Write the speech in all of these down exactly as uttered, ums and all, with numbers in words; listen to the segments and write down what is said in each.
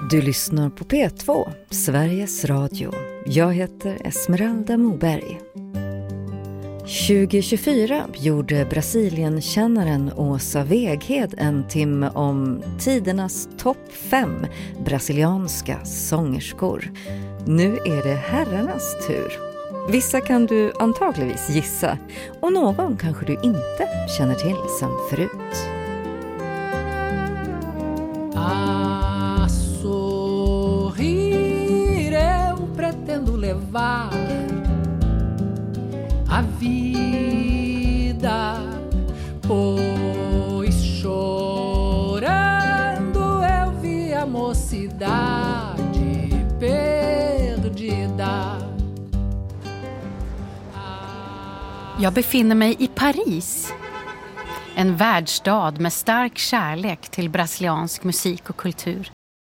Du lyssnar på P två, Sveriges Radio. Jag heter Esmeralda Moberg. tjugo tjugofyra gjorde Brasilienkännaren Åsa Weghed en timme om tidernas topp fem brasilianska sångerskor. Nu är det herrarnas tur. Vissa kan du antagligen gissa och någon kanske du inte känner till sen förut. A sorrir eu pretendo levar a vida, pois chorando eu vi a mocidade perdida. Jag befinner mig i Paris, en världsstad med stark kärlek till brasiliansk musik och kultur.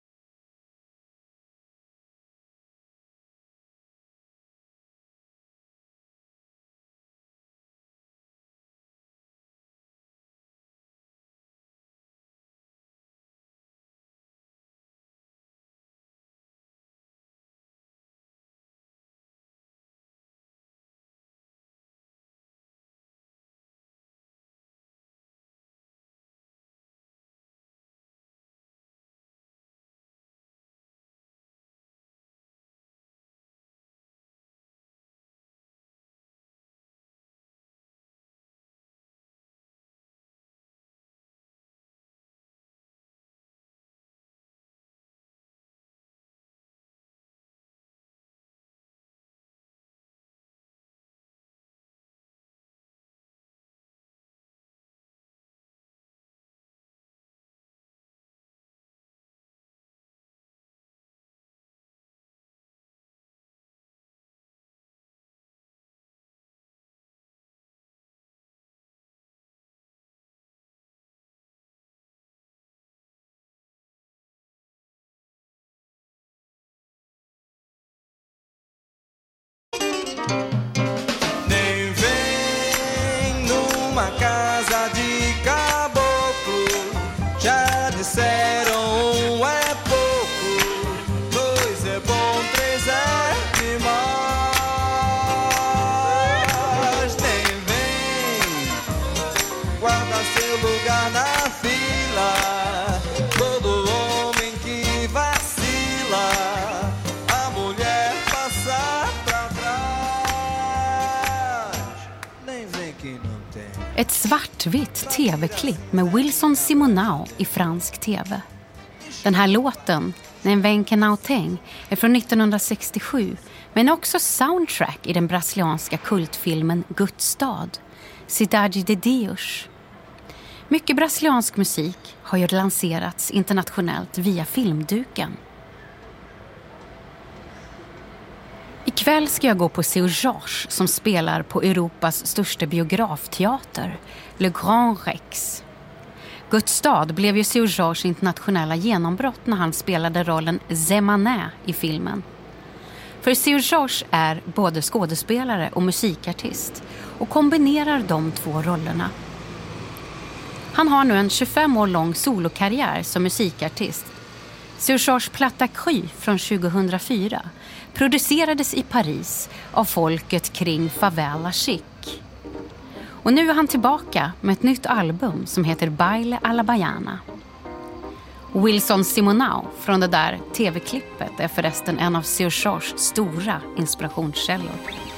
Nem vem numa casa de caboclo, já disseram um é pouco, dois é bom, três é demais. Nem vem, guarda seu lugar na fila, todo homem que vacila, a mulher passa pra trás. Nem vem que não tem. Ett svartvitt tv-klipp med Wilson Simonal i fransk tv. Den här låten, En vän que não tem, är från nittonhundrasextiosju, men också soundtrack i den brasilianska kultfilmen Guds stad, Cidade de Deus. Mycket brasiliansk musik har ju lanserats internationellt via filmduken. Ikväll ska jag gå på Seu Jorge som spelar på Europas största biografteater, Le Grand Rex. Guds stad blev ju Seu Jorges internationella genombrott när han spelade rollen Zemané i filmen. För Seu Jorge är både skådespelare och musikartist och kombinerar de två rollerna. Han har nu en tjugofem år lång solokarriär som musikartist. Seu Jorges Plata Cru från tjugohundrafyra producerades i Paris av folket kring Favela Chic. Och nu är han tillbaka med ett nytt album som heter Baile a la Baiana. Wilson Simonal från det där tv-klippet är förresten en av Seu Jorges stora inspirationskällor.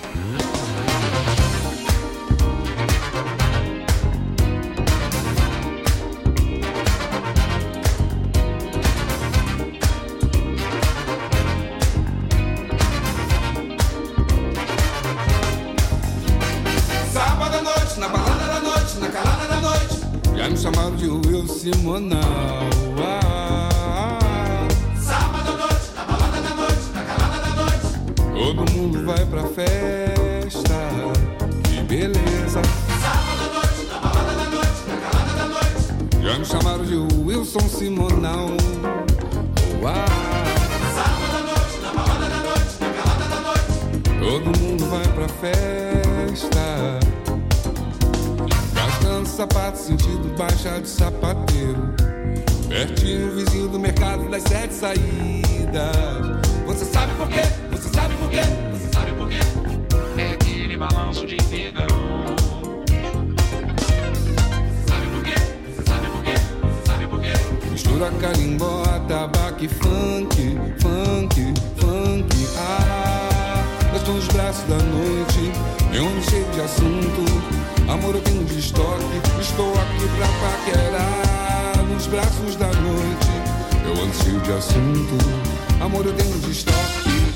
Já me chamaram de Will Simonal. Ah, sábado à noite, na balada da noite, na calada da noite. Todo mundo vai pra festa, que beleza. Sábado à noite, na balada da noite, na calada da noite. Já me chamaram de Wilson Simonal. Ah, sábado à noite, na balada da noite, na calada da noite. Todo mundo vai pra festa. Sapato sentido baixa de sapateiro. Pertinho, vizinho do mercado das sete saídas. Você sabe por quê? Você sabe por quê? Você sabe por quê? É aquele balanço de fígado. Sabe por quê? Você sabe por quê? Você sabe por quê? Mistura carimbó, tabaco e funk, funk, funk. Ah, eu estou nos braços da noite, eu ando cheio de assunto. Amor, eu tenho de estoque, estou aqui pra paquerar. Nos braços da noite, eu ando cheio de assunto. Amor, eu tenho de estoque.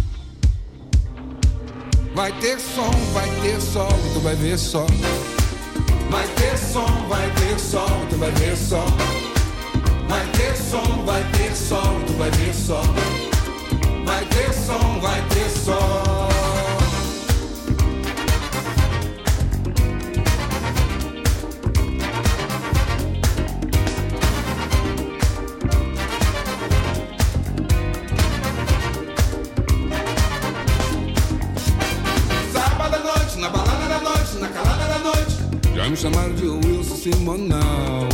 Vai ter som, vai ter sol, e tu vai ver só. Vai ter som, vai ter sol, e tu vai ver só. Vai ter som, vai ter sol, e tu vai ver só. Vai ter som, vai ter sol. Já me chamaram de Wilson Simonal.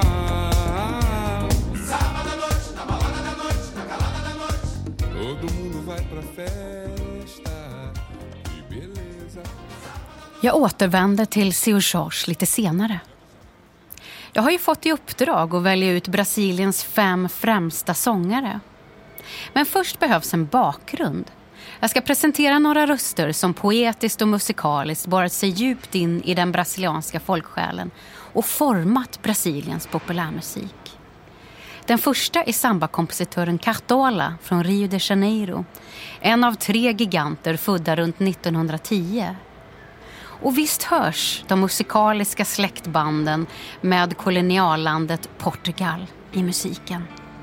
Sábado à noite, na balada da noite, na calada da noite. Todo mundo vai pra festa. Que beleza. Jag återvänder till Seu Jorge lite senare. Jag har ju fått i uppdrag att välja ut Brasiliens fem främsta sångare. Men först behövs en bakgrund. Jag ska presentera några röster som poetiskt och musikaliskt borrat sig djupt in i den brasilianska folksjälen och format Brasiliens populärmusik. Den första är sambakompositören Cartola från Rio de Janeiro, en av tre giganter födda runt nittonhundratio. Och visst hörs de musikaliska släktbanden med koloniallandet Portugal i musiken.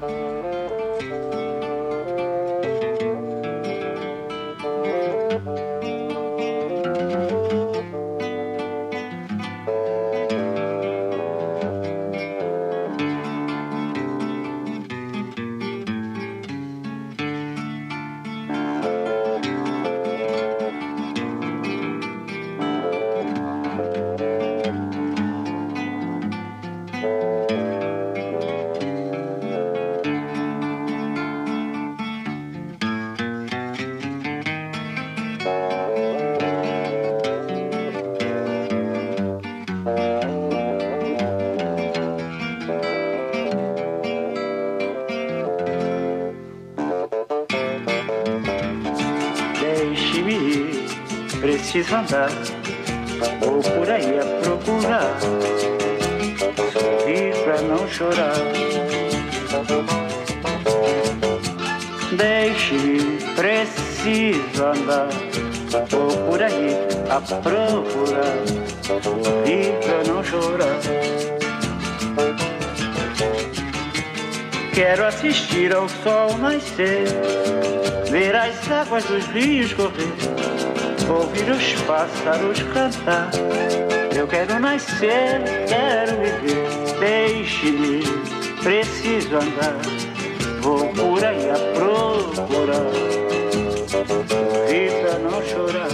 Preciso andar, vou por aí a procurar, sorrir pra não chorar. Deixe-me, preciso andar, vou por aí a procurar, sorrir pra não chorar. Quero assistir ao sol nascer, ver as águas dos rios correr, ouvir os pássaros cantar. Eu quero nascer, quero viver. Deixe-me, preciso andar, vou por aí a procurar, rir pra não chorar.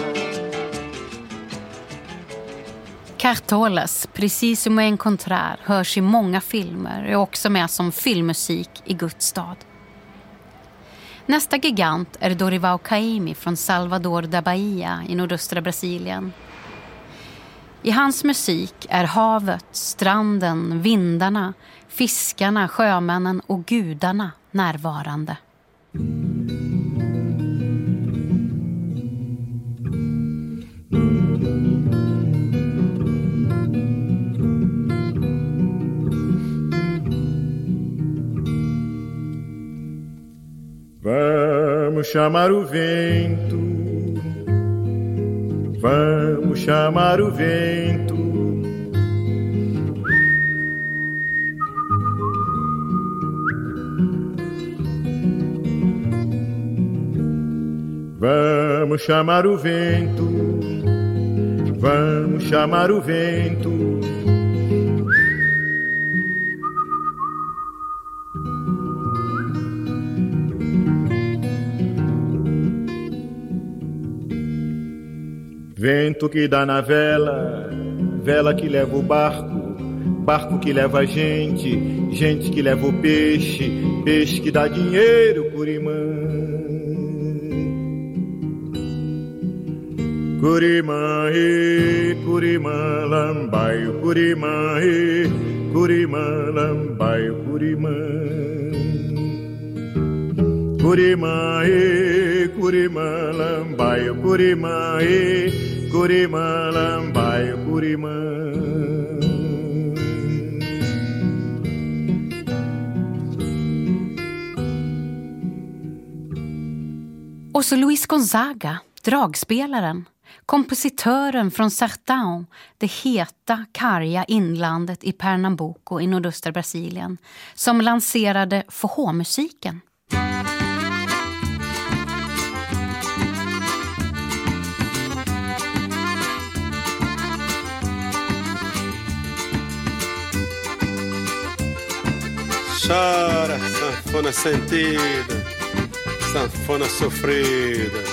Cartolas, precis som encontrar, hörs i många filmer och är också med som filmmusik i Guds stad. Nästa gigant är Dorival Caymmi från Salvador da Bahia i nordöstra Brasilien. I hans musik är havet, stranden, vindarna, fiskarna, sjömännen och gudarna närvarande. Vamos chamar o vento, vamos chamar o vento. Vamos chamar o vento, vamos chamar o vento. Vento que dá na vela, vela que leva o barco, barco que leva gente, gente que leva o peixe, peixe que dá dinheiro, Curimã. Curimã, e Curimã, lambaio, Curimã, e Curimã, lambaio, Curimã. Curimã, e Curimã, lambaio, Curimã, e Curimã, lambaio, Curimã. Och så Luis Gonzaga, dragspelaren, kompositören från Sertão, det heta, karga inlandet i Pernambuco i nordöstra Brasilien, som lanserade forró-musiken. Chora, sanfona sentida, sanfona sofrida.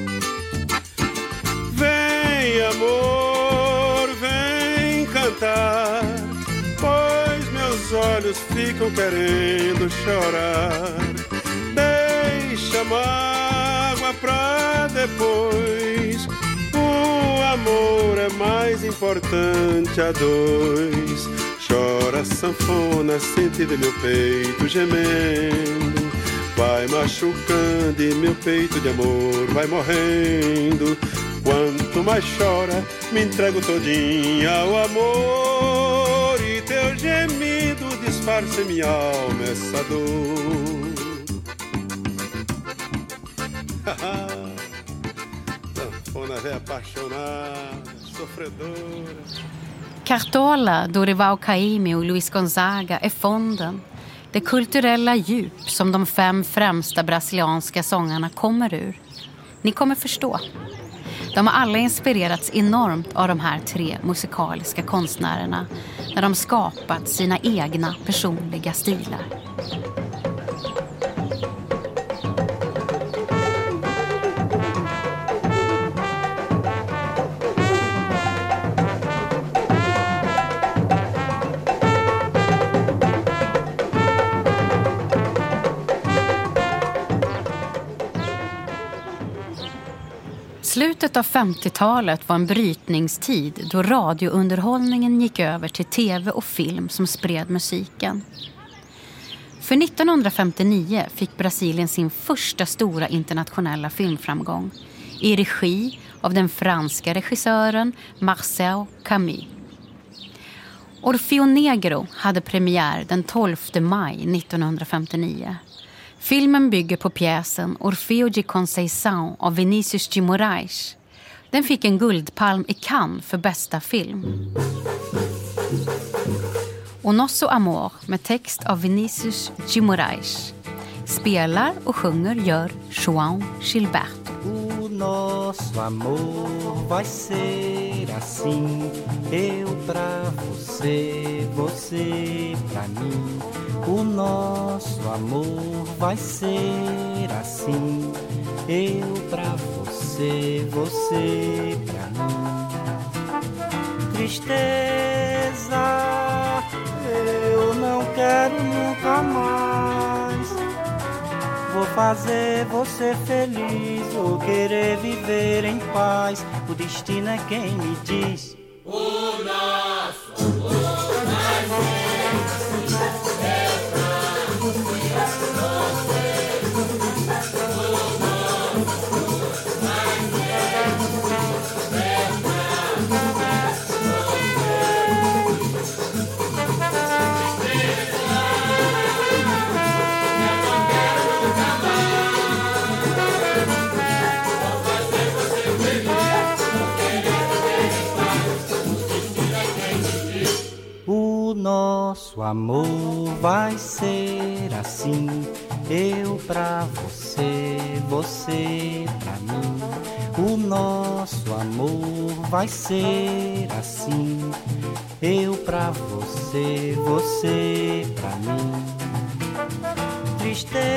Vem, amor, vem cantar, pois meus olhos ficam querendo chorar. Deixa a mágoa pra depois, o amor é mais importante a dois. Chora, sanfona, sentida em meu peito gemendo, vai machucando e meu peito de amor vai morrendo. Quanto mais chora, me entrego todinha ao amor, e teu gemido disfarça em minha alma essa dor. Sanfona velha apaixonada, sofredora. Cartola, Dorival Caymmi och Luis Gonzaga är fonden, det kulturella djup som de fem främsta brasilianska sångarna kommer ur. Ni kommer förstå. De har alla inspirerats enormt av de här tre musikaliska konstnärerna när de skapat sina egna personliga stilar. Slutet av femtiotalet var en brytningstid då radiounderhållningen gick över till tv och film som spred musiken. För nittonhundrafemtionio fick Brasilien sin första stora internationella filmframgång i regi av den franska regissören Marcel Camus. Orfeo Negro hade premiär den tolfte maj nittonhundrafemtionio. Filmen bygger på pjäsen Orfeo de Conceição av Vinícius de Moraes. Den fick en guldpalm i Cannes för bästa film. Och Nosso Amor med text av Vinícius de Moraes. Spelar och sjunger gör João Gilberto. O nosso amor vai ser assim, eu pra você, você pra mim. O nosso amor vai ser assim, eu pra você, você pra mim. Tristeza, eu não quero nunca mais. Vou fazer você feliz, vou querer viver em paz. O destino é quem me diz. O nosso amor vai ser assim, eu pra você, você. O nosso amor vai ser assim, eu pra nosso amor vai ser assim, eu pra você, você pra mim. O nosso amor vai ser assim, eu pra você, você pra mim. Tristeza,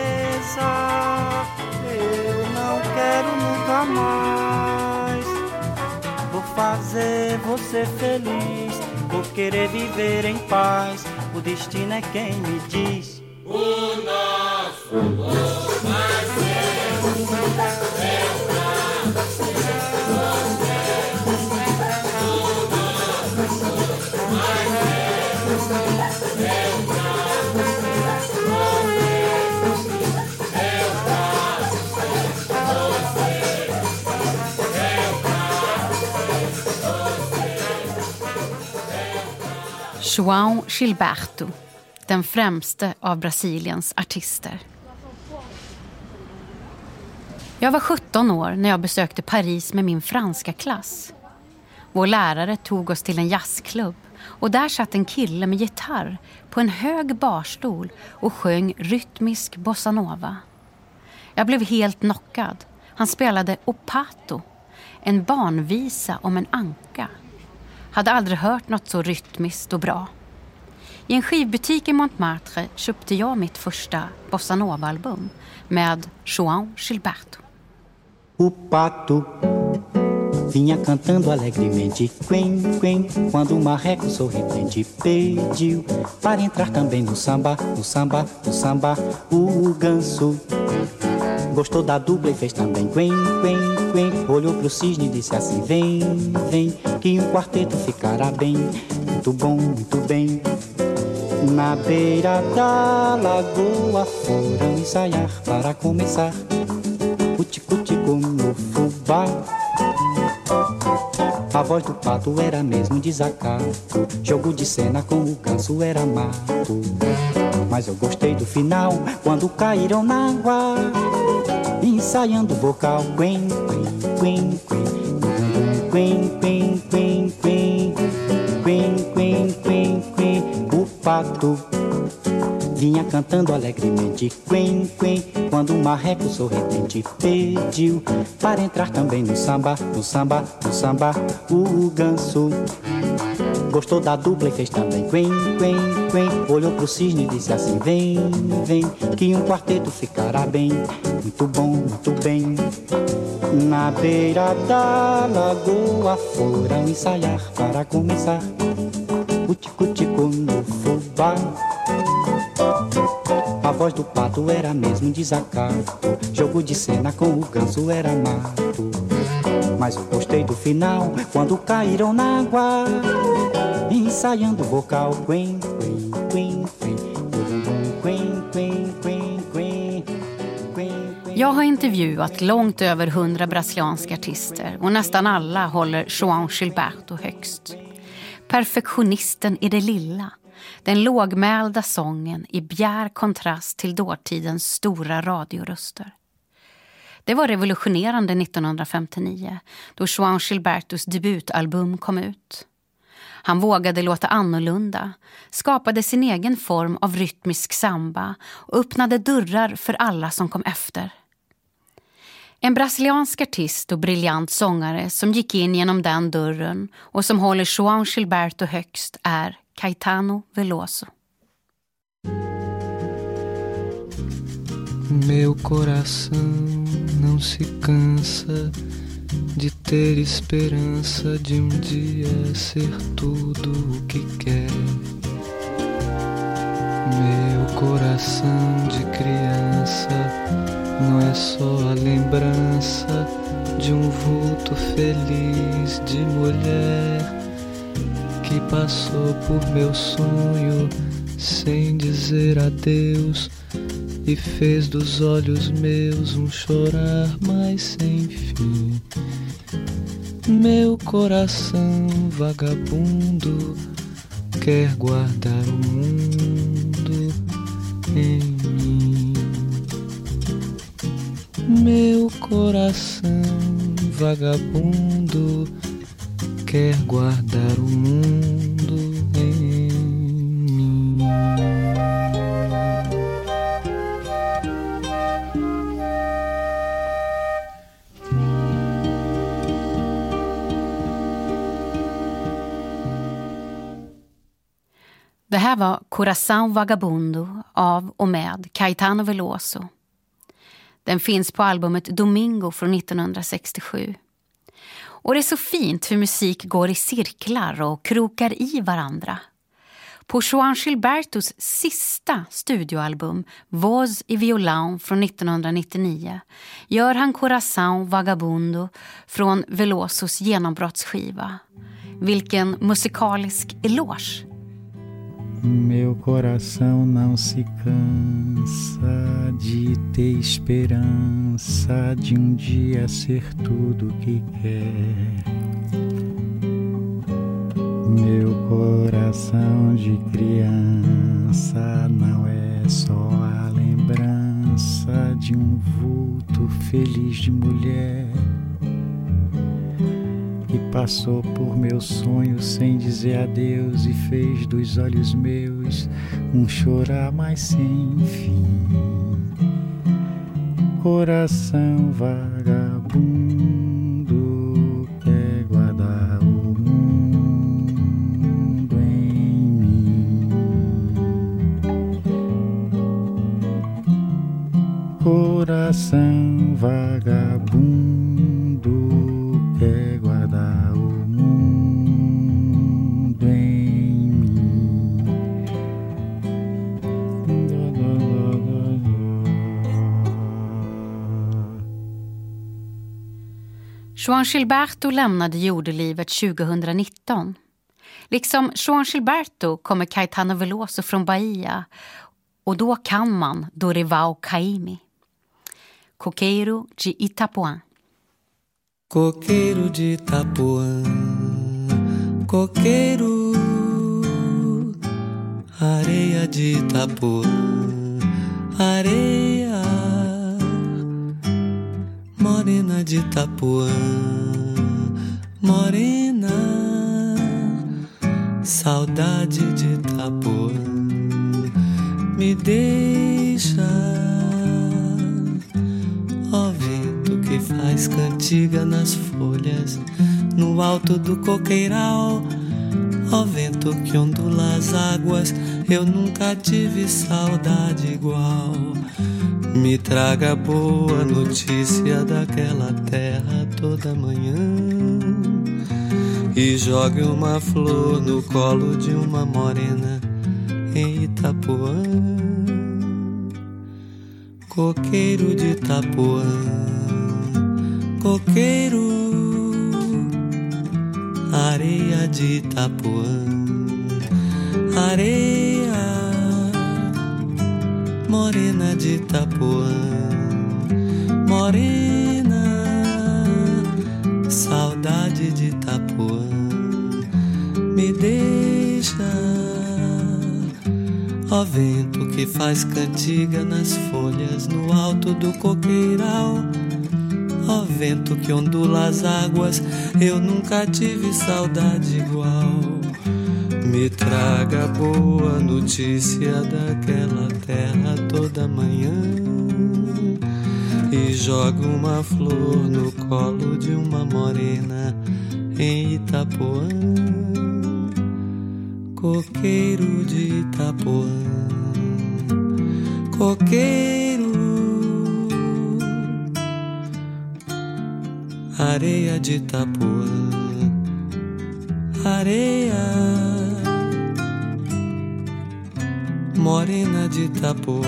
eu não quero nunca mais. Vou fazer você feliz, vou querer viver em paz. O destino é quem me diz. O nosso amor vai ser meu prato, você, você. O nosso amor vai ser meu prato, você, meu prato, você, meu prato, você. João Gilberto, den främste av Brasiliens artister. Jag var sjutton år när jag besökte Paris med min franska klass. Vår lärare tog oss till en jazzklubb och där satt en kille med gitarr på en hög barstol och sjöng rytmisk bossa nova. Jag blev helt knockad. Han spelade O Pato, en barnvisa om en anka. Hade aldrig hört något så rytmiskt och bra. I en skivbutik i Montmartre köpte jag mitt första bossa nova-album med João Gilberto. O pato vinha cantando alegremente, quen, quen, quando o marreco sorridente pediu para entrar também no samba, no samba, no samba. O ganso gostou da dupla e fez também quen, quen, quen. Olhou pro cisne e disse assim, vem, vem, que um quarteto ficará bem, muito bom, muito bem. Na beira da lagoa foram ensaiar para começar o tico-tico no fubá. A voz do pato era mesmo desacato, jogo de cena com o ganso era mato. Mas eu gostei do final, quando caíram na água, ensaiando o vocal. Quen, quen, quen, quen, quen, quen, quen, quen, quen, quen, quen. O pato vinha cantando alegremente, quen, quen, quando o marreco sorridente pediu para entrar também no samba, no samba, no samba. O ganso gostou da dupla e fez também quen, quen, quen. Olhou pro cisne e disse assim, vem, vem, que um quarteto ficará bem, muito bom, muito bem. Na beira da lagoa foram ensaiar para começar o tico-tico no fubá. A voz do pato era mesmo desacato, jogo de cena com o ganso era mato. Mas eu gostei do final, quando caíram na água, ensaiando o vocal. Quen, quen, quen, quen, quen, quen, quen, quen, quen. Jag har intervjuat långt över hundra brasilianska artister och nästan alla håller João Gilberto högst. Perfektionisten i det lilla. Den lågmälda sången i bjär kontrast till dåtidens stora radioröster. Det var revolutionerande nittonhundrafemtionio då João Gilbertos debutalbum kom ut. Han vågade låta annorlunda, skapade sin egen form av rytmisk samba och öppnade dörrar för alla som kom efter. En brasiliansk artist och briljant sångare som gick in genom den dörren och som håller João Gilberto högst är Caetano Veloso. Meu coração não se cansa de ter esperança de um dia ser tudo o que quer. Meu coração de criança não é só a lembrança de um vulto feliz de mulher que passou por meu sonho sem dizer adeus e fez dos olhos meus um chorar mais sem fim. Meu coração vagabundo quer guardar o mundo em mim. Meu coração vagabundo quer guardar o mundo em mim. Det här var Coração Vagabundo av och med Caetano Veloso. Den finns på albumet Domingo från nittonhundrasextiosju. Och det är så fint hur musik går i cirklar och krokar i varandra. På Joan Gilbertos sista studioalbum, Voz y Violão från nittonhundranittionio, gör han Coração Vagabundo från Velosos genombrottsskiva. Vilken musikalisk eloge! Meu coração não se cansa de ter esperança de um dia ser tudo que quer. Meu coração de criança não é só a lembrança de um vulto feliz de mulher que passou por meus sonhos sem dizer adeus e fez dos olhos meus um chorar mais sem fim. Coração vagabundo quer guardar o mundo em mim. Coração vagabundo quer guardar o mundo em mim. Joan Gilberto lämnade jordelivet tjugohundranitton. Liksom Joan Gilberto kommer Caetano Veloso från Bahia, och då kan man Dorival Caymmi. Coqueiro de Itapuã. Coqueiro de Itapuã, coqueiro, areia de Itapuã, areia, morena de Itapuã, morena, saudade de Itapuã, me deixa, ó vento que faz cantiga nas folhas, no alto do coqueiral, ó vento que ondula as águas, eu nunca tive saudade igual. Me traga boa notícia daquela terra toda manhã e jogue uma flor no colo de uma morena em Itapuã. Coqueiro de Itapuã, coqueiro, areia de Itapuã, areia, morena de Itapuã, morena, saudade de Itapuã, me deixa, ó vento que faz cantiga nas folhas, no alto do coqueiral, ó vento que ondula as águas, eu nunca tive saudade igual. Me traga boa notícia daquela terra toda manhã e joga uma flor no colo de uma morena em Itapuã. Coqueiro de Itapuã, coqueiro, areia de Itapuã, areia, morena de Itapuã,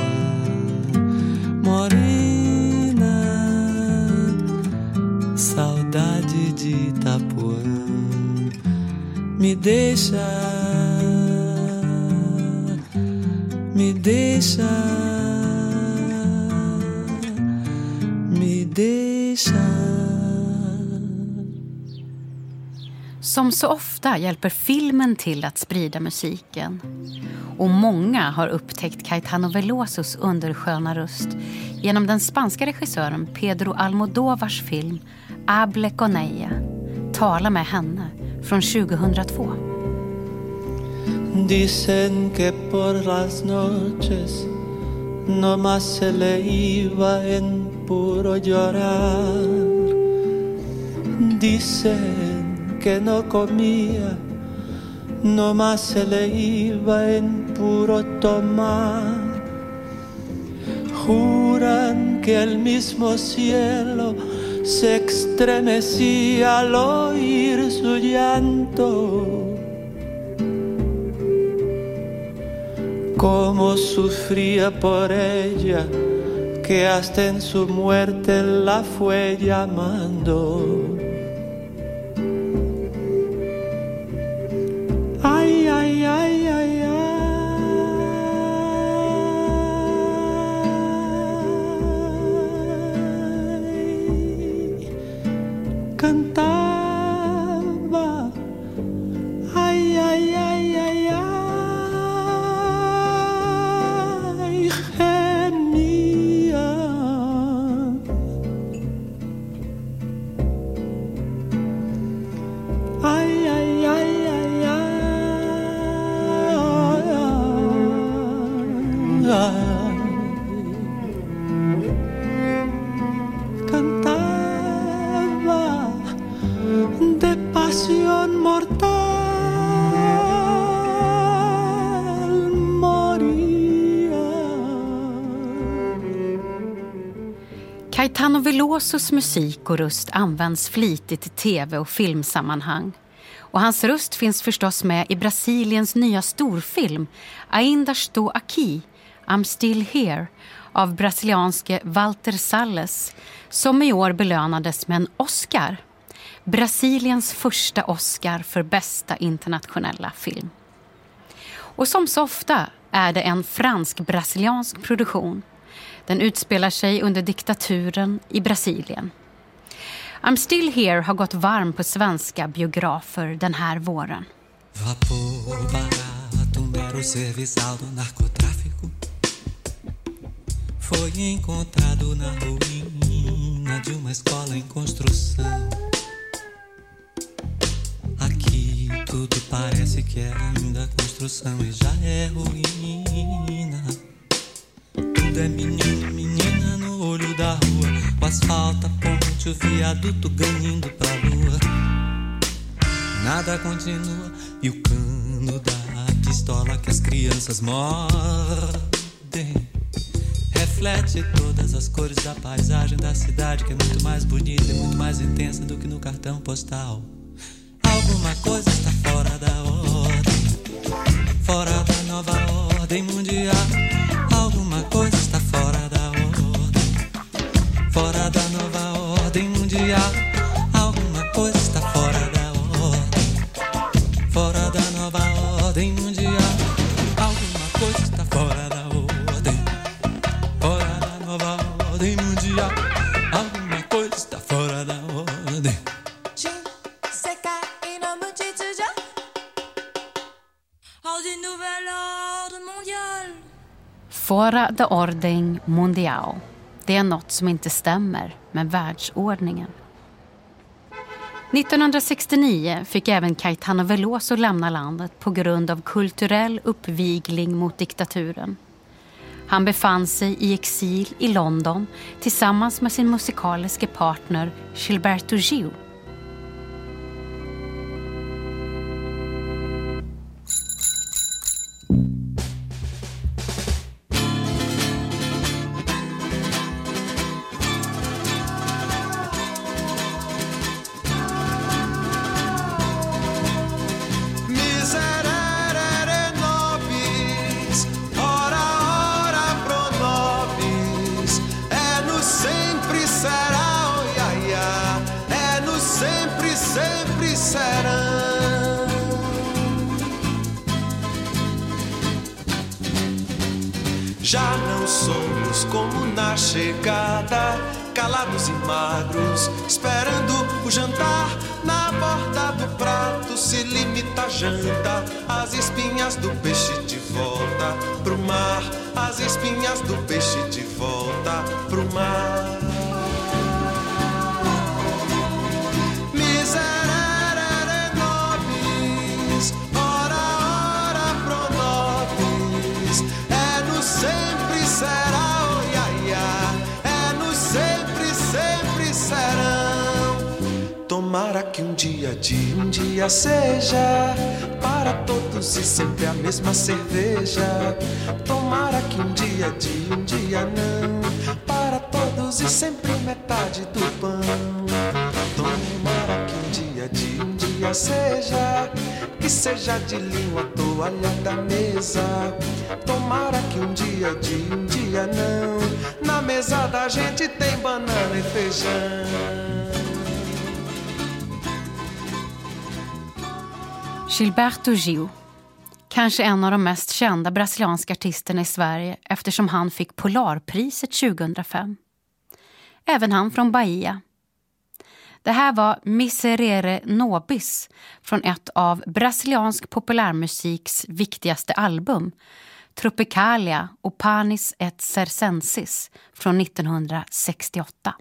morena, saudade de Itapuã, me deixa, me deixa, me deixa. Som så ofta hjälper filmen till att sprida musiken. Och många har upptäckt Caetano Velosos undersköna röst genom den spanska regissören Pedro Almodóvars film Hable con ella, Tala med henne, från tjugohundratvå. Dicen que por las noches nomás se le iba en puro llorar. Dicen que no comía, nomás se le iba en puro tomar. Juran que el mismo cielo se estremecía al oír su llanto. Cómo sufría por ella, que hasta en su muerte la fue llamando. Ay, ay, ay, ay, ay. Cantaba, ay, ay, ay, ay, ay, gemía. Ay, ay, ay, ay, ay, ay. Cantaba de pasión mortal, moría. Caetano Velosos musik och röst används flitigt i tv- och filmsammanhang. Och hans röst finns förstås med i Brasiliens nya storfilm Ainda estou aqui, I'm still here, av brasilianske Walter Salles, som i år belönades med en Oscar. Brasiliens första Oscar för bästa internationella film. Och som så ofta är det en fransk-brasiliansk produktion. Den utspelar sig under diktaturen i Brasilien. I'm Still Here har gått varm på svenska biografer den här våren. Vapor barato, mero serviçal do narcotráfico, foi encontrado na ruína de uma escola em construção. Aqui tudo parece que é ainda construção e já é ruína. Tudo é menino, menina no olho da rua, o asfalto, a ponte, o viaduto ganhando pra lua. Nada continua e o cano da pistola que as crianças mordem reflete todas as cores da paisagem da cidade, que é muito mais bonita e muito mais intensa do que no cartão postal. Alguma coisa está fora da ordem, fora da nova ordem mundial. Alguma coisa está fora da ordem, fora da nova ordem mundial. Alguma coisa está fora da ordem, fora da nova ordem mundial. Alguma coisa está fora da ordem, fora da nova ordem mundial. Alguma coisa está fora da ordem. Fora da ordem mundial. Det är något som inte stämmer med världsordningen. nittonhundrasextionio fick även Caetano Veloso lämna landet på grund av kulturell uppvigling mot diktaturen. Han befann sig i exil i London tillsammans med sin musikaliske partner Gilberto Gil. Já não somos como na chegada, calados e magros, esperando o jantar. Na borda do prato se limita a janta, as espinhas do peixe de volta pro mar, as espinhas do peixe de volta pro mar. Miserere nobis, ora ora pro nobis, é no sempre será, oh, ia, ia. É no sempre, sempre serão. Tomara que um dia de um dia seja para todos e sempre a mesma cerveja. Tomara que um dia de um dia não, para todos e sempre metade do pão. dia seja, que seja de linho a toalha da mesa. Tomara que um dia de um dia não, na mesa da gente tem banana e feijão. Gilberto Gil, kanske en av de mest kända brasilianska artisterna i Sverige eftersom han fick Polarpriset tjugohundrafem. Även han från Bahia. Det här var Miserere Nobis från ett av brasiliansk populärmusiks viktigaste album, Tropicalia och Panis et Circenses från nittonhundrasextioåtta.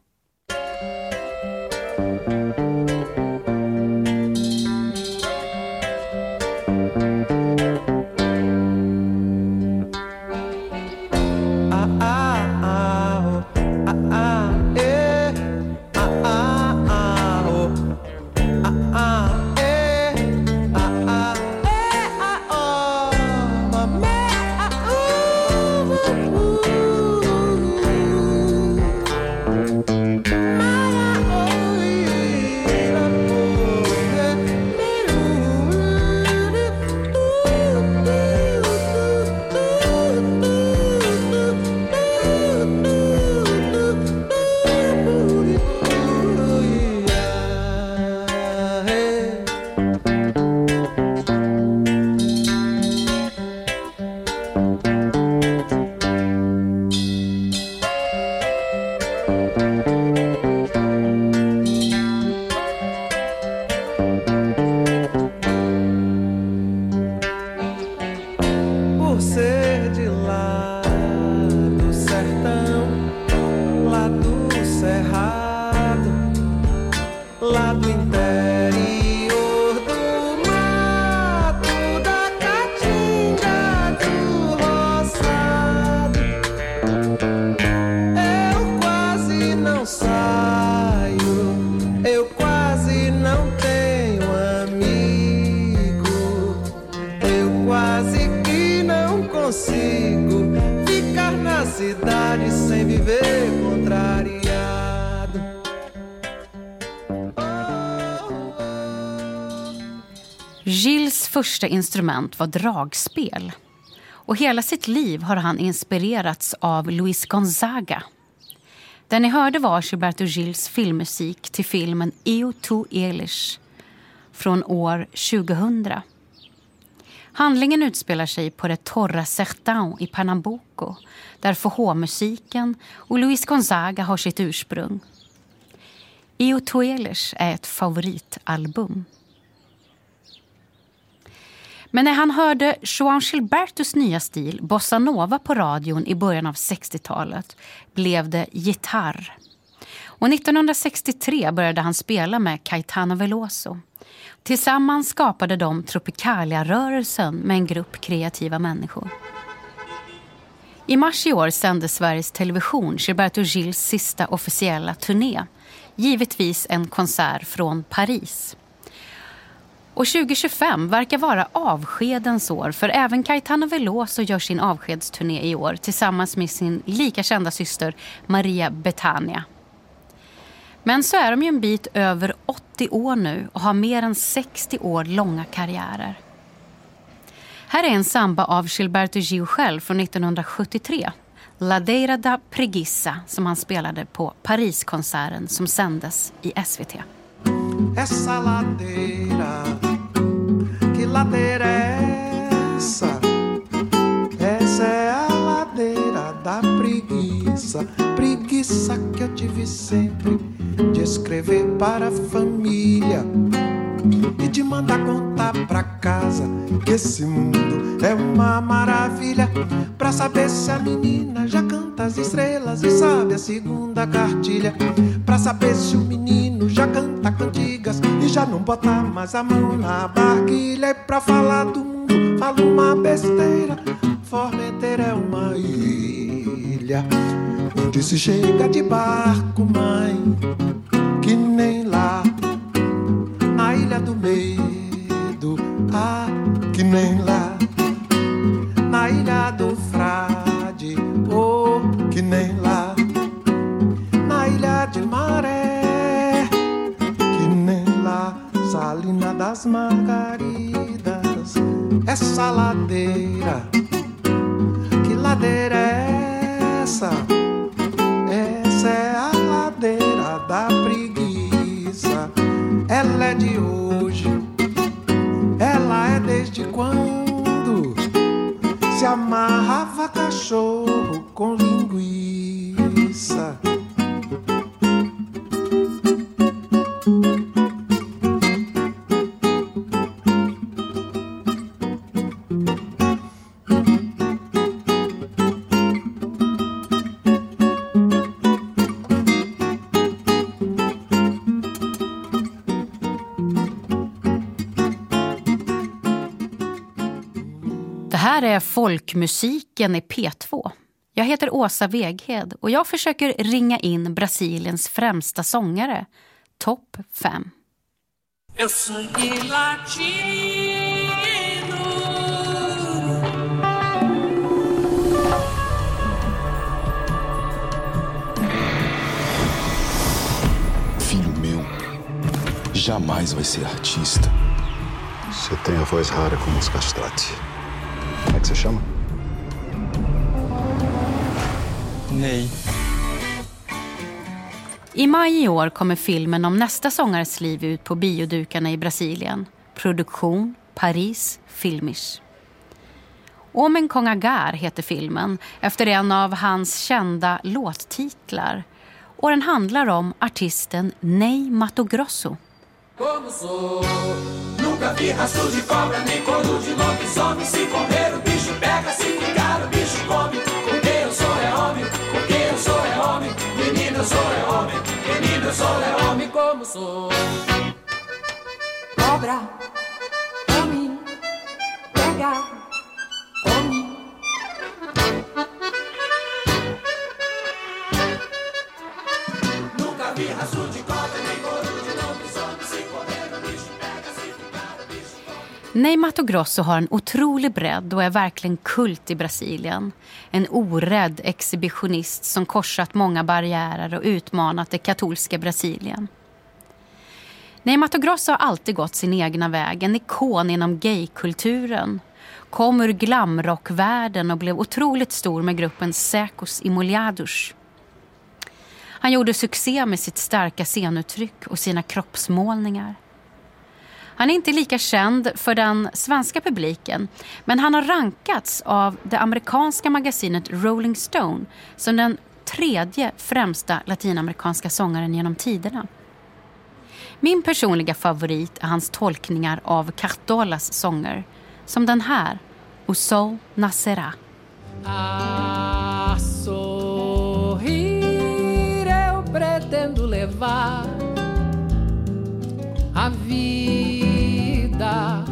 Gils första instrument var dragspel. Och hela sitt liv har han inspirerats av Luis Gonzaga. Den ni hörde var Gilberto Gils filmmusik till filmen Eu Tu Eles från år tjugohundra. Handlingen utspelar sig på det torra Sertão i Pernambuco, där forró-musiken och Luis Gonzaga har sitt ursprung. Eu Tu Eles är ett favoritalbum. Men när han hörde João Gilbertos nya stil, bossa nova, på radion i början av sextiotalet blev det gitarr. Och nittonhundrasextiotre började han spela med Caetano Veloso. Tillsammans skapade de Tropicalia-rörelsen med en grupp kreativa människor. I mars i år sände Sveriges Television Gilberto Gils sista officiella turné, givetvis en konsert från Paris. Och tjugo tjugofem verkar vara avskedens år, för även Caetano Veloso gör sin avskedsturné i år tillsammans med sin lika kända syster Maria Bethania. Men så är de ju en bit över åttio år nu och har mer än sextio år långa karriärer. Här är en samba av Gilberto Gil själv från nittonhundrasjuttiotre, Ladeira da Preguiça, som han spelade på Pariskonserten som sändes i S V T. Essa ladeira, que ladeira é essa? Essa é a ladeira da preguiça, preguiça que eu tive sempre de escrever para a família e de mandar contar pra casa que esse mundo é uma maravilha, pra saber se a menina já canta as estrelas e sabe a segunda cartilha, pra saber se o menino já canta cantigas e já não bota mais a mão na barquilha. E pra falar do mundo fala uma besteira, Formenteira é uma ilha onde se chega de barco, mãe, que nem lá na Ilha do Medo, ah, que nem lá na Ilha do Frade, oh, que nem lá na Ilha de Maré, que nem lá Salina das Margaridas, essa ladeira, que ladeira é essa? Essa é a ladeira da preguiça. Ela é de hoje, ela é desde quando se amarrava cachorro com linguiça. Det här är folkmusiken i P två. Jag heter Åsa Veghed och jag försöker ringa in Brasiliens främsta sångare, topp fem. Eu sangue latino. Filho meu, jamais vai ser artista. Você tem a voz rara como os castrati. Como é que você chama? Nej. I maj i år kommer filmen om nästa sångares liv ut på biodukarna i Brasilien. Produktion Paris Filmes. Omen Kongagar heter filmen efter en av hans kända låttitlar. Och den handlar om artisten Ney Matogrosso. Como sou, nunca vi rastro de cobra, nem couro de lobisomem. Se correr o bicho pega, se ficar o bicho come. Porque eu sou é homem, porque eu sou é homem. Menina eu sou é homem, menina eu sou é homem. Como sou, Cobra, come, pega, come. nunca vi rastro de cobra, nem couro de lobisomem. Se correr o bicho pega, se ficar o bicho come. Ney Matogrosso har en otrolig bredd och är verkligen kult i Brasilien. En orädd exhibitionist som korsat många barriärer och utmanat det katolska Brasilien. Ney Matogrosso har alltid gått sin egna väg, en ikon inom gaykulturen. Kom ur glamrockvärlden och blev otroligt stor med gruppen Secos y Molhados. Han gjorde succé med sitt starka scenuttryck och sina kroppsmålningar. Han är inte lika känd för den svenska publiken, men han har rankats av det amerikanska magasinet Rolling Stone som den tredje främsta latinamerikanska sångaren genom tiderna. Min personliga favorit är hans tolkningar av Cartolas sånger, som den här, O Sol Nascerá. A sorrir eu pretendo levar a vida,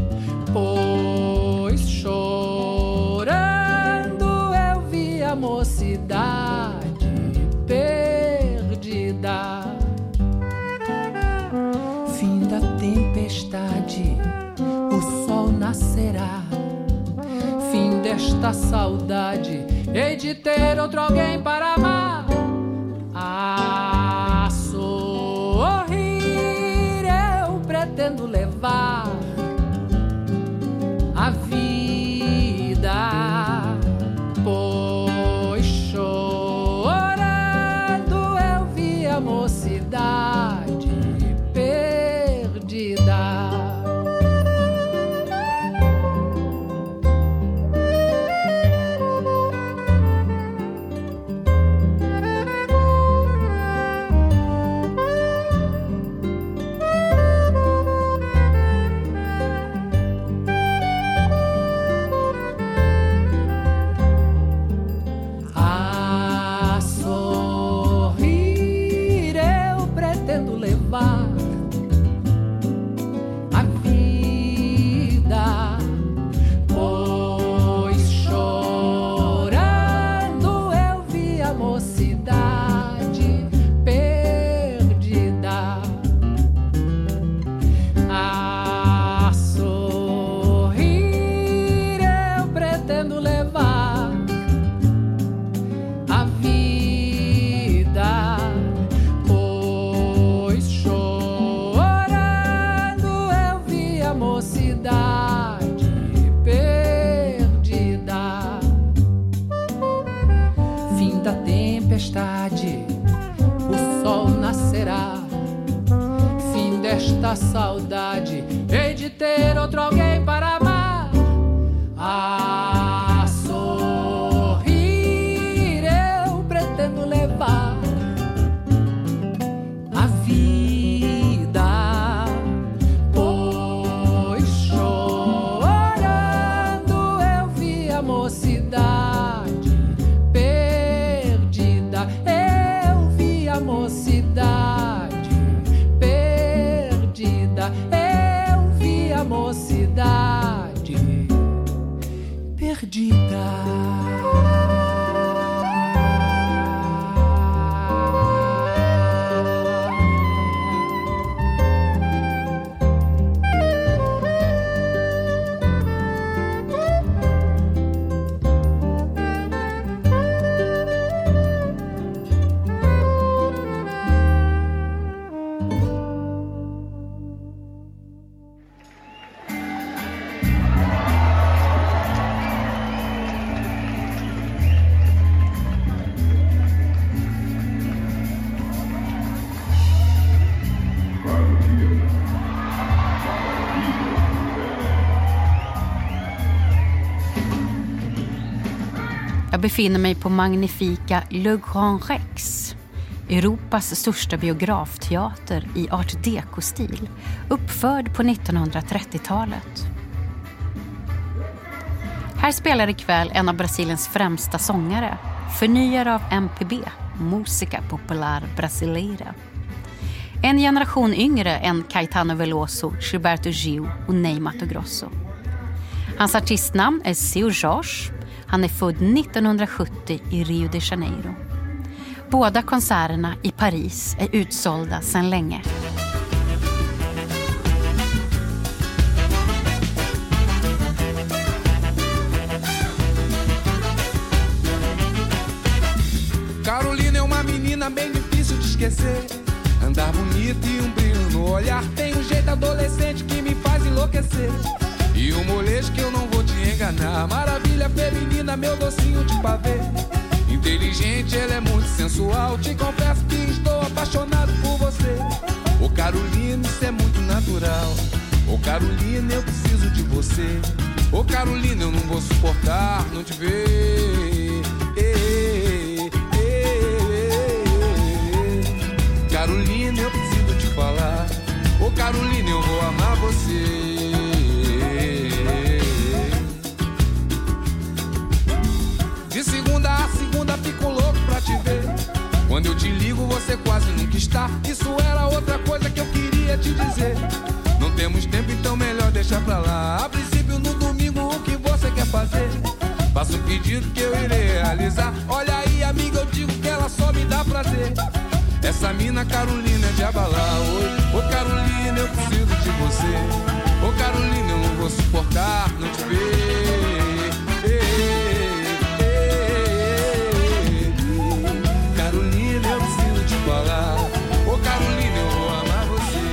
pois chorando eu vi a mocidade perdida. Fim da tempestade, o sol nascerá. Fim desta saudade, hei de ter outro alguém para amar. A sorrir eu pretendo levar a vida, pois chorando eu vi a mocidade perdida. esta saudade, hei de ter outro alguém para amar. A sorrir eu pretendo levar a vida, pois chorando eu vi a mocidade perdida, eu vi a mocidade perdida, eu vi a mocidade perdida. Jag befinner mig på magnifika Le Grand Rex, Europas största biografteater i art deco-stil, uppförd på nittonhundratrettiotalet. Här spelar ikväll en av Brasiliens främsta sångare, förnyare av M P B, Música Popular Brasileira. En generation yngre än Caetano Veloso, Gilberto Gil och Ney Matogrosso. Hans artistnamn är Seu Jorge. Han är född nittonhundrasjuttio i Rio de Janeiro. Båda konserterna i Paris är utsålda sedan länge. Carolina é uma menina bem difícil de esquecer. Andar bonito e um brilho no olhar. Tem um jeito adolescente que me faz enlouquecer. E um molejo que eu não vou te enganar. Maravilha feminina, meu docinho de pavê. Inteligente, ela é muito sensual. Te confesso que estou apaixonado por você. Ô Carolina, isso é muito natural. Ô Carolina, eu preciso de você. Ô Carolina, eu não vou suportar não te ver. Ei, ei, ei. Carolina, eu preciso te falar. Ô Carolina, eu vou amar você. De segunda a segunda fico louco pra te ver. Quando eu te ligo você quase nunca está. Isso era outra coisa que eu queria te dizer. Não temos tempo, então melhor deixar pra lá. A princípio no domingo o que você quer fazer? Faça um pedido que eu irei realizar. Olha aí amiga, eu digo que ela só me dá prazer. Essa mina Carolina é de abalar. Ô, ô Carolina, eu preciso de você. Ô Carolina, eu não vou suportar não te ver. Ei, Ô Carolina, eu vou amar você.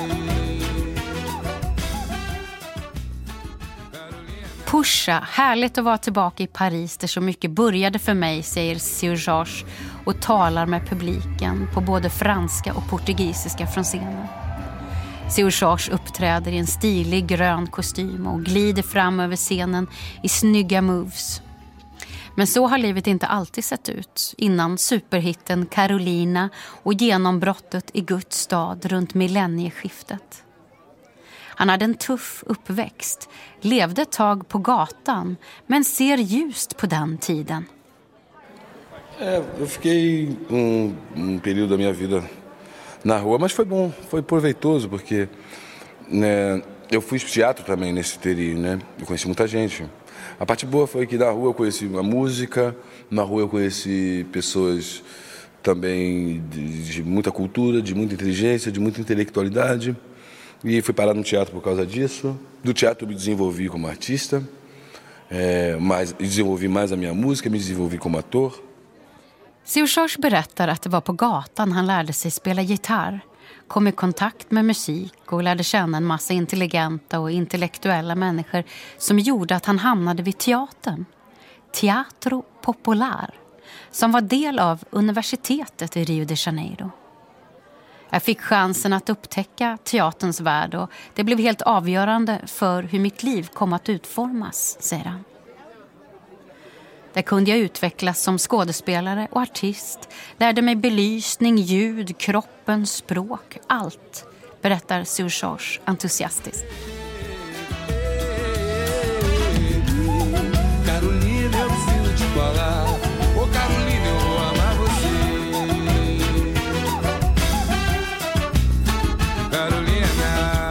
Pusha, härligt att vara tillbaka i Paris där så mycket började för mig, säger Seu Jorge och talar med publiken på både franska och portugisiska från scenen. Seu Jorge uppträder i en stilig grön kostym och glider fram över scenen i snygga moves. Men så har livet inte alltid sett ut innan superhitten Carolina och genombrottet i Guds stad runt millennieskiftet. Han hade en tuff uppväxt, levde ett tag på gatan, men ser ljust på den tiden. É, eu fiquei um, um período da minha vida na rua, mas foi bom, foi proveitoso, porque né, eu fiz teatro também nesse período, né? Eu conheci muita gente. A parte boa foi que na rua eu conheci a música, na rua eu conheci pessoas também de, de muita cultura, de muita inteligência, de muita intelectualidade. E fui parar no teatro por causa disso. Do teatro eu me desenvolvi como artista, é, mais, desenvolvi mais a minha música, me desenvolvi como ator. Seu Jorge berättar att det var på gatan han lärde sig spela gitarr, kom i kontakt med musik och lärde känna en massa intelligenta och intellektuella människor som gjorde att han hamnade vid teatern. Teatro Popular, som var del av universitetet i Rio de Janeiro. Jag fick chansen att upptäcka teaterns värld och det blev helt avgörande för hur mitt liv kom att utformas, säger han. Där kunde jag utvecklas som skådespelare och artist, lärde mig belysning, ljud, kroppen, språk, allt, berättar Seu Jorge entusiastiskt. Carolina, eu preciso te falar. Ô Carolina, eu vou amar você. Carolina,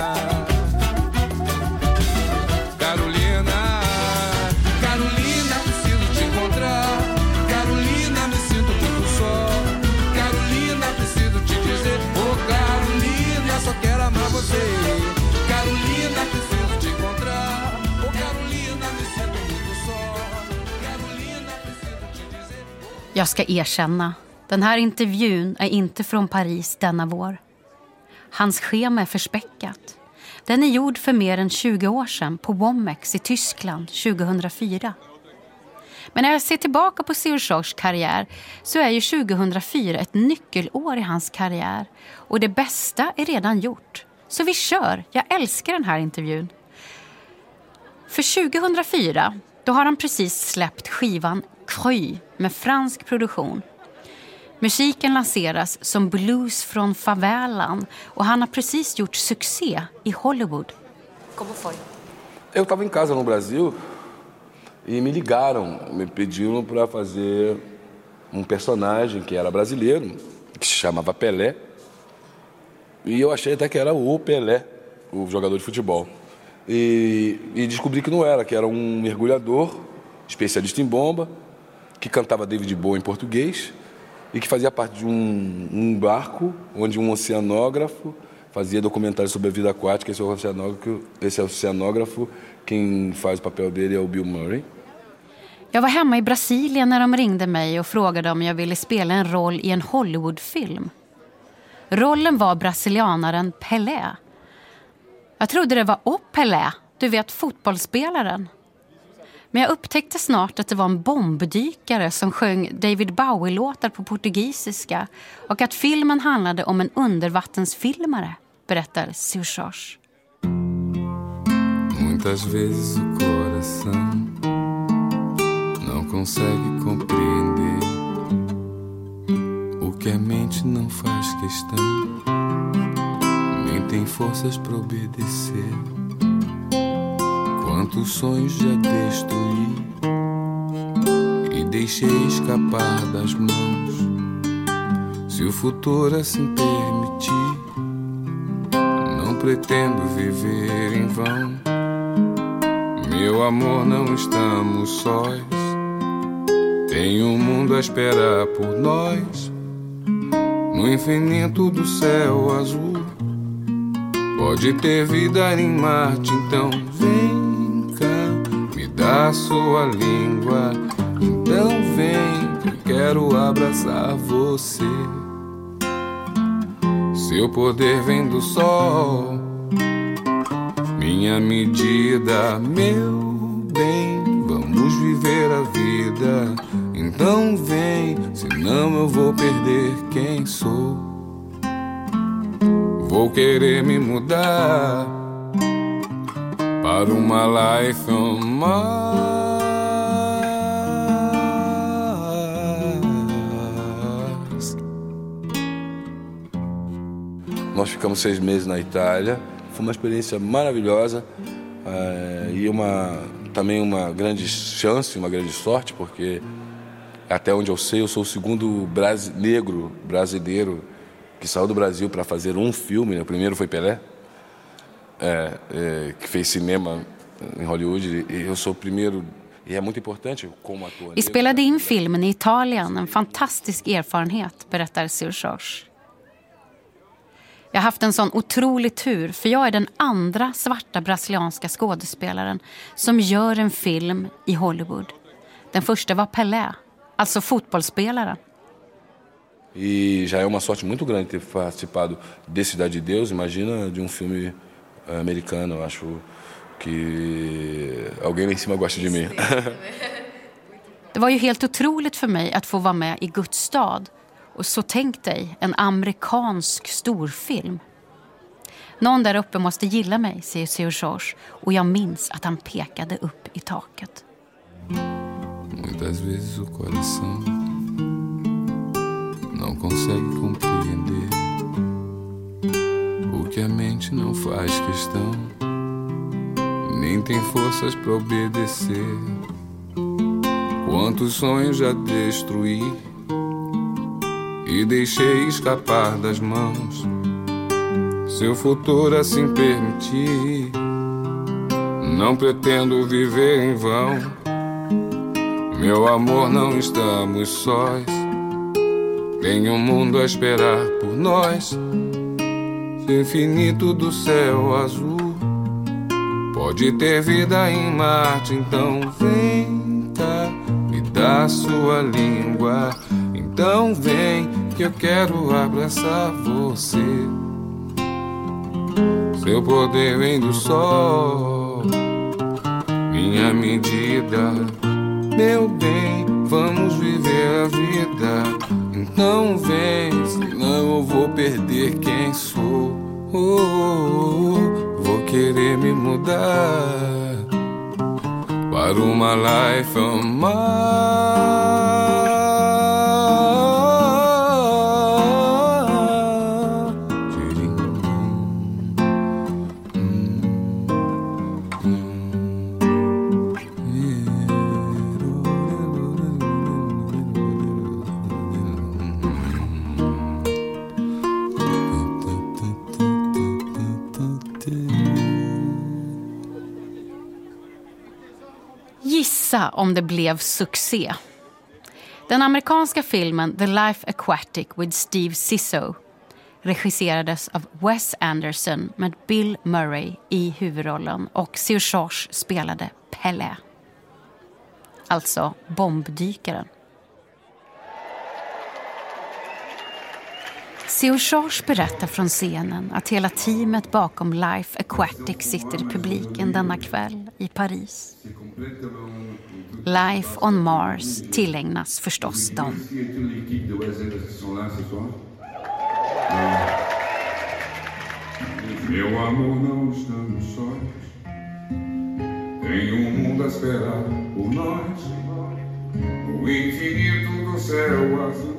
Carolina, Carolina, preciso te encontrar. Carolina, me sinto muito só. Carolina, preciso te dizer. Ô Carolina, só quero amar você. Carolina, preciso te encontrar. Ô Carolina, me sinto muito só. Carolina, preciso te dizer. Jag ska erkänna, den här intervjun är inte från Paris denna vår. Hans schema är förspäckat. Den är gjord för mer än tjugo år sedan på Womex i Tyskland tjugohundrafyra. Men när jag ser tillbaka på Seu Jorges karriär så är ju tjugohundrafyra ett nyckelår i hans karriär. Och det bästa är redan gjort. Så vi kör, jag älskar den här intervjun. För tjugohundrafyra, då har han precis släppt skivan Cru med fransk produktion. Musiken lanseras som blues från favelan och han har precis gjort succé i Hollywood. Como foi? Eu estava em casa no Brasil e me ligaram, me pediram para fazer um personagem que era brasileiro, que se chamava Pelé. E eu achei até que era o Pelé, o jogador de futebol. E, e descobri que não era, que era um mergulhador, especialista em bomba, que cantava David Bowie em português e que fazia parte de um, um barco onde um oceanógrafo fazia documentários sobre a vida aquática. Esse oceanógrafo, esse oceanógrafo, quem faz o papel dele é o Bill Murray. Jag var hemma i Brasilien när de ringde mig och frågade om jag ville spela en roll i en Hollywoodfilm. Rollen var brasilianaren Pelé. Jag trodde det var O Pelé, du vet fotbollsspelaren. Men jag upptäckte snart att det var en bombdykare som sjöng David Bowie-låtar på portugisiska och att filmen handlade om en undervattensfilmare, berättar Seu Jorge. Muitas vezes o coração não consegue compreender o que a mente não faz questão, nem tem forças para obedecer. Quantos sonhos já destruí e deixei escapar das mãos. Se o futuro assim permitir, não pretendo viver em vão. Meu amor, não estamos sós. Tem um mundo a esperar por nós. No infinito do céu azul pode ter vida em Marte, então vem da sua língua, então vem que eu quero abraçar você. Seu poder vem do sol, minha medida, meu bem. Vamos viver a vida, então vem, senão eu vou perder quem sou. Vou querer me mudar para uma life on Mars. Nós ficamos seis meses na Itália. Foi uma experiência maravilhosa é, e uma, também uma grande chance, uma grande sorte, porque até onde eu sei, eu sou o segundo brasi- negro brasileiro que saiu do Brasil para fazer um filme. Né? O primeiro foi Pelé. É, é, que fez cinema em Hollywood, e eu sou o primeiro, e é muito importante como ator. Vi spelade in filmen i Italien, en fantastisk erfarenhet, berättar Seu Jorge. Jag har haft en sån otrolig tur, för jag är den andra svarta brasilianska skådespelaren som gör en film i Hollywood. Den första var Pelé, alltså fotbollsspelaren. E já é uma sorte muito grande ter participado de Cidade de Deus. Imagina de um filme americano. Eu acho que alguém lá em cima gosta de mim. Det var ju helt otroligt för mig att få vara med i Guds stad. Och så tänk dig en amerikansk storfilm. Någon där uppe måste gilla mig, säger Seu Jorge. Och jag minns att han pekade upp i taket. Muitas vezes o coração não consegue compreender o que a mente não faz questão, nem tem forças pra obedecer. Quantos sonhos já destruí e deixei escapar das mãos. Se o futuro assim permitir, não pretendo viver em vão. Meu amor, não estamos sós. Tem um mundo a esperar por nós. Se o infinito do céu azul pode ter vida em Marte, então vem cá, me dá sua língua. Então vem que eu quero abraçar você. Seu poder vem do sol, minha medida. Meu bem, vamos viver a vida. Então vem, senão eu vou perder quem sou. Oh, oh, oh, vou querer me mudar para uma life of mine. Gissa om det blev succé. Den amerikanska filmen The Life Aquatic with Steve Zissou regisserades av Wes Anderson med Bill Murray i huvudrollen och Seu Jorge spelade Pelé. Alltså bombdykaren. Seu Jorge berättar från scenen att hela teamet bakom Life Aquatic sitter i publiken denna kväll i Paris. Life on Mars tillägnas förstås dem. Meu amor, não estamos sós. Tem um mundo a esperar por nós. O infinito do céu azul.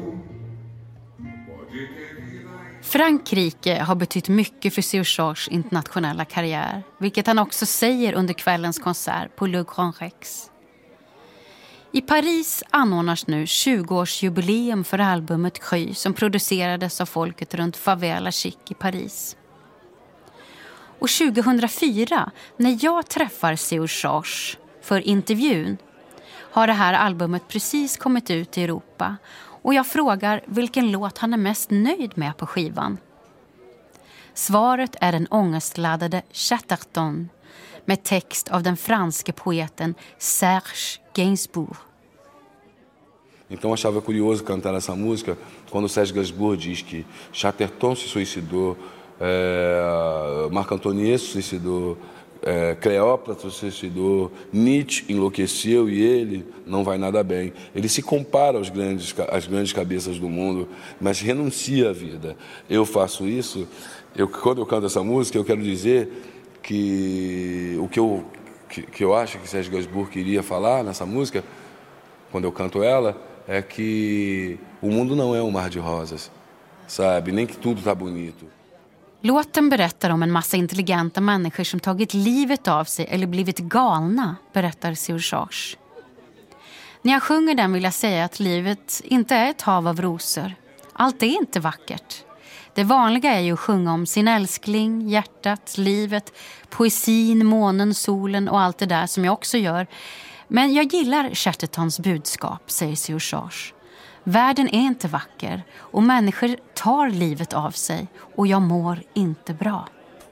Frankrike har betytt mycket för Seu Jorges internationella karriär, vilket han också säger under kvällens konsert på Le Grand Rex. I Paris anordnas nu tjugo-årsjubileum för albumet Cry som producerades av folket runt Favela Chic i Paris. Och tjugohundrafyra, när jag träffar Seu Jorge för intervjun, har det här albumet precis kommit ut i Europa. Och jag frågar vilken låt han är mest nöjd med på skivan. Svaret är den ångestladdade Chatterton med text av den franske poeten Serge Gainsbourg. Então eu achava curioso cantar essa música quando o Serge Gainsbourg diz que Chatterton se suicidou, é, Marc Antonier se suicidou, é, Cleópatra se suicidou, Nietzsche enlouqueceu e ele não vai nada bem. Ele se compara aos grandes, às grandes cabeças do mundo, mas renuncia à vida. Eu faço isso, eu, quando eu canto essa música, eu quero dizer que o que eu, que, que eu acho que Serge Gainsbourg queria falar nessa música, quando eu canto ela, é que o mundo não é um mar de rosas, sabe? Nem que tudo tá bonito. Låten berättar om en massa intelligenta människor som tagit livet av sig eller blivit galna, berättar Seu Jorge. När jag sjunger den vill jag säga att livet inte är ett hav av rosor. Allt är inte vackert. Det vanliga är ju att sjunga om sin älskling, hjärtat, livet, poesin, månen, solen och allt det där som jag också gör. Men jag gillar Chattertons budskap, säger Seu Jorge. Världen är inte vacker och människor tar livet av sig och jag mår inte bra.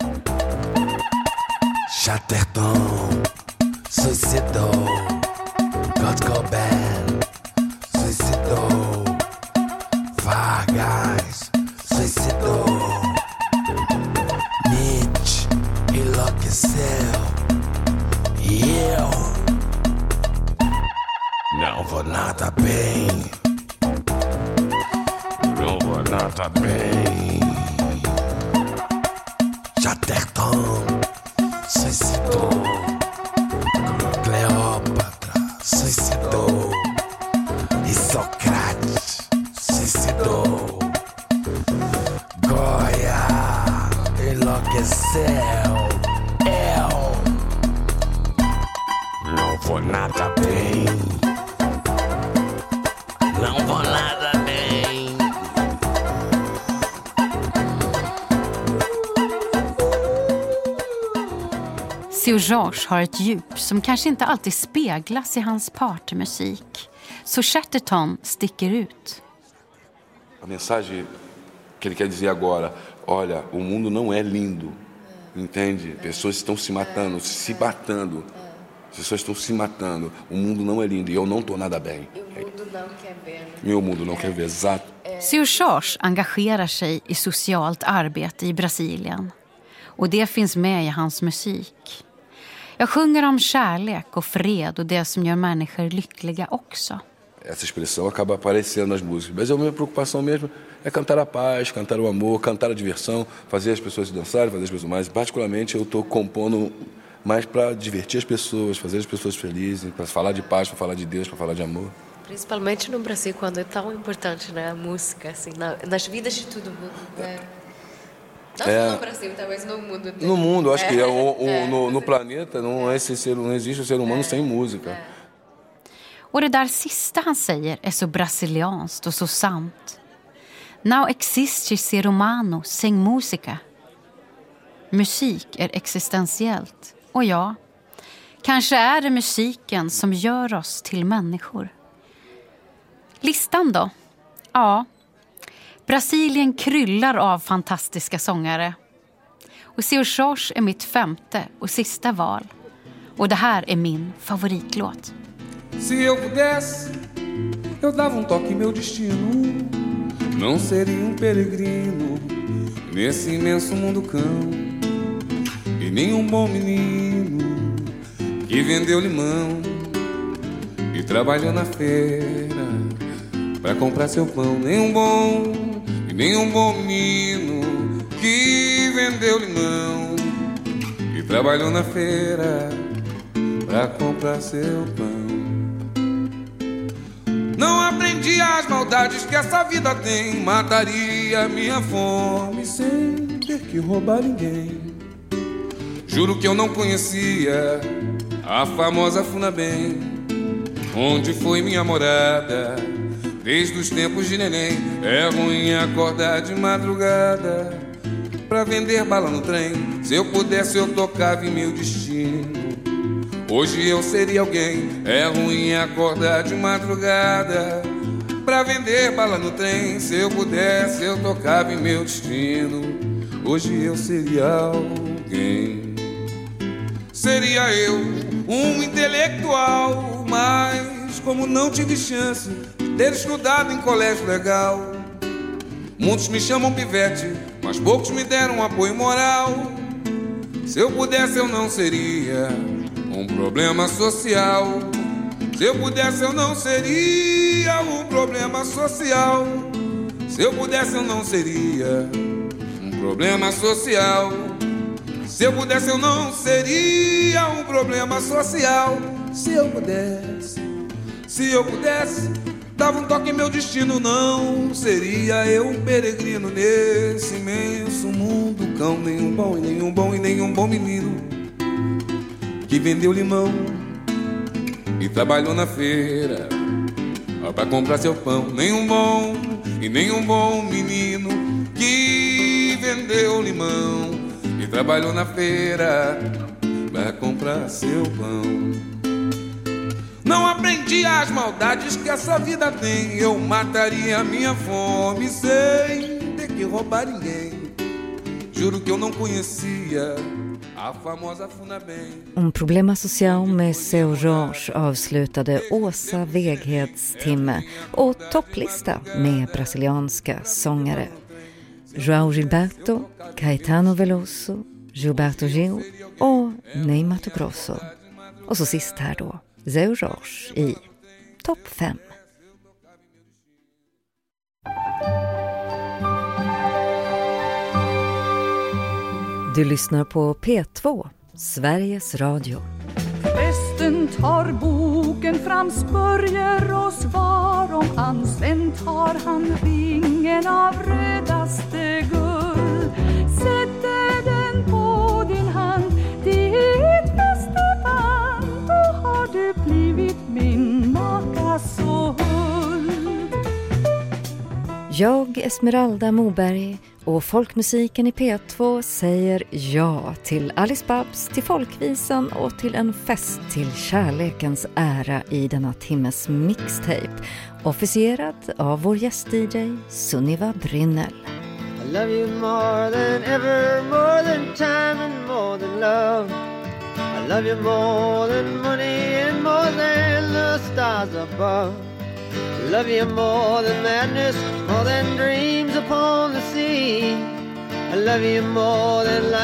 Chatterton, suicidou, Kurt Cobain, suicidou, Vargas, suicidou, Nietzsche enlouqueceu e eu não vou nada bem. nada bem. Chatterton suicidou, Cleópatra suicidou e Sócrates suicidou. Goya enlouqueceu. Eu não vou nada bem. Não vou nada bem. Seu George har ett djup som kanske inte alltid speglas i hans partymusik. Så Chatterton sticker ut. A mensagem que ele quer dizer agora, olha, o mundo não é lindo, entende? Pessoas estão se matando, se matando. As pessoas estão se matando. O mundo não é lindo e eu não estou nada bem. O mundo não quer ver. Meu mundo não quer ver, exato. Seu George engagerar sig i socialt arbete i Brasilien. Och det finns med i hans musik. Jag sjunger om kärlek och fred och det som gör människor lyckliga också. Essa expressão acaba aparecendo nas músicas. Mas a minha preocupação mesmo é cantar a paz, cantar o amor, cantar a diversão, fazer as pessoas dançarem, fazer as pessoas mais. Particularmente eu estou compondo mais para divertir as pessoas, fazer as pessoas felizes, para falar de paz, para falar de Deus, para falar de amor. Principalmente no Brasil, quando é tão importante, né, a música, assim, na, nas vidas de todo mundo, né? Não é, só no Brasil, talvez no mundo. Dele. No mundo, acho é. que é, o, o, é, no, no planeta não, é esse ser, não existe o ser humano é. sem música. É. Och det där sista han säger är så brasilianskt och så sant. Não existe ser humano sem música. Musik är existentiellt. Och ja, kanske är det musiken som gör oss till människor. Listan då? Ja, Brasilien kryllar av fantastiska sångare. Och Seu Jorge är mitt femte och sista val. Och det här är min favoritlåt. Se eu pudesse, eu dava um toque em meu destino. Não seria um peregrino nesse imenso mundo cão. E nem um bom menino que vendeu limão e trabalhou na feira pra comprar seu pão. Nem um bom, e nem um bom menino que vendeu limão e trabalhou na feira pra comprar seu pão. Não aprendi as maldades que essa vida tem. Mataria minha fome sem ter que roubar ninguém. Juro que eu não conhecia a famosa Funabem, onde foi minha morada desde os tempos de neném. É ruim acordar de madrugada pra vender bala no trem. Se eu pudesse eu tocava em meu destino. Hoje eu seria alguém. É ruim acordar de madrugada pra vender bala no trem. Se eu pudesse eu tocava em meu destino. Hoje eu seria alguém. Seria eu um intelectual, mas como não tive chance de ter estudado em colégio legal, muitos me chamam pivete, mas poucos me deram apoio moral. Se eu pudesse eu não seria um problema social. Se eu pudesse eu não seria um problema social. Se eu pudesse eu não seria um problema social. Se eu pudesse eu não seria um problema social. Se eu pudesse, se eu pudesse, dava um toque em meu destino. Não seria eu um peregrino nesse imenso mundo cão. Nenhum bom e nenhum bom e nenhum bom menino que vendeu limão e trabalhou na feira pra comprar seu pão. Nenhum bom e nenhum bom menino que vendeu limão e trabalhou na feira pra comprar seu pão. Não aprendi as maldades que essa vida tem. Eu mataria a minha fome sem ter que roubar ninguém. Juro que eu não conhecia a famosa Funabem. Om Problema Social med Seu Jorge avslutade Åsa Vegheds timme och topplista med brasilianska sångare. João Gilberto, Caetano Veloso, Gilberto Gil och Ney Matogrosso. Och så sist här då, Seu Jorge i topp fem. Du lyssnar på P två, Sveriges Radio. Prästen tar boken fram, spörjer och svar om han. Sen tar han ringen av rödaste guld, sätter den på din hand. Det är ett bästa band, då har du blivit min maka så huld. Jag, Esmeralda Moberg, och folkmusiken i P två säger ja till Alice Babs, till folkvisan och till en fest till kärlekens ära i denna timmes mixtape. Officierad av vår gäst-D J Sunniva Brynnel. I love you more than ever, more than time and more than love. I love you more than money and more than the stars above. I love you more than madness, more than dreams upon the sea. I love you more than life.